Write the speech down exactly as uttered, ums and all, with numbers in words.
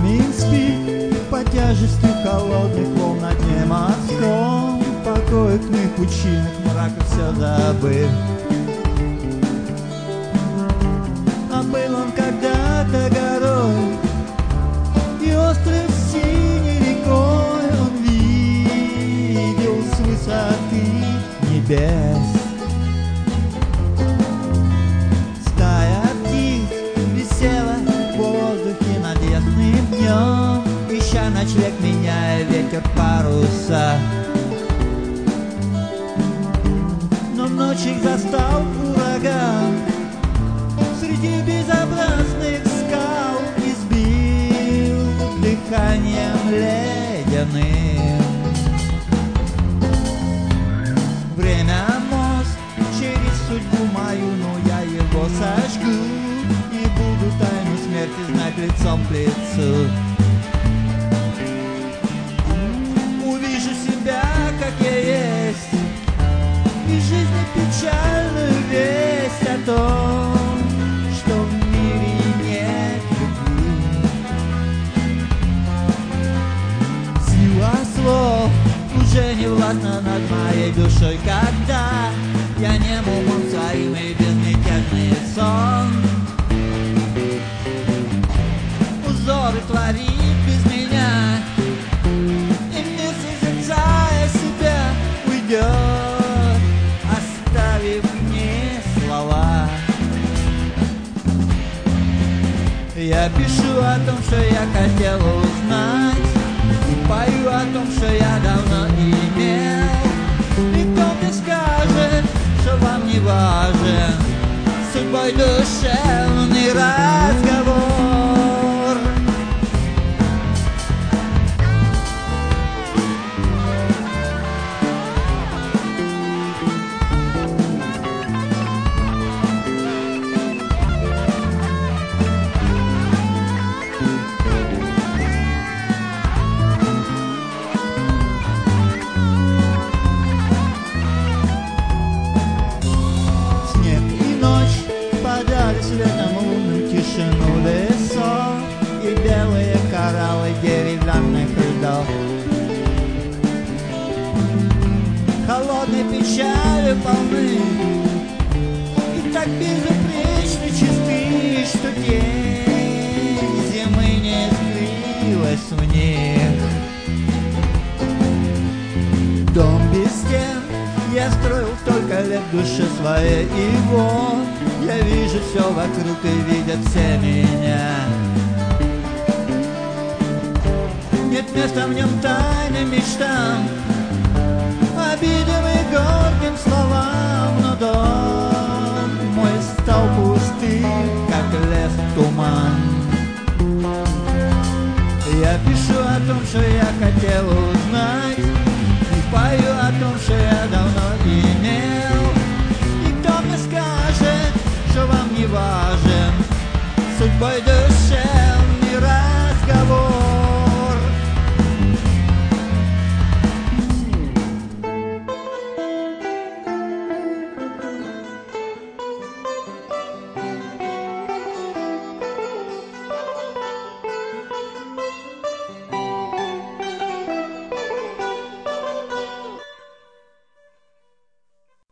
Камень спит под тяжестью холодных волн на дне морском. В покоях пучинах мрака все забыв. А был он когда-то горой, и остров синей рекой он видел с высоты небес. Стая птиц висела в воздухе над ясным днем, ища ночлег, меняя ветер паруса. Но в ночь их застал ураган среди безобразных скал и сбил дыханием ледяным. Время мост через судьбу мою, но я его сожгу и буду тайну смерти знать лицом к лицу. Увижу себя, как я есть, и жизни печальную весть о том, что в мире нет любви. Сила слов уже не властна над моей душой, когда я нем умом своим и безмятежный сон узоры творит без меня, и мир, созерцая себя, уйдет, оставив мне слова. Я пишу о том, что я хотел узнать, и пою о том, что я давно имел. И кто мне скажет, что вам не важен судьбой душевный разговор? Светом лунным тишину лесов и белые кораллы деревянных льдов. Холодной печалью полны и так безупречно чисты, что тень зимы не скрылась в них. Дом без стен я строил только лет в душе своей, и вот я вижу все вокруг, и видят все меня. Нет места в нем тайным мечтам, обидам и горьким словам, но дом мой стал пустым, как лес туман. Я пишу о том, что я хотел узнать, и пою о том, что я давно имел. И кто мне скажет, что вам не важен судьбой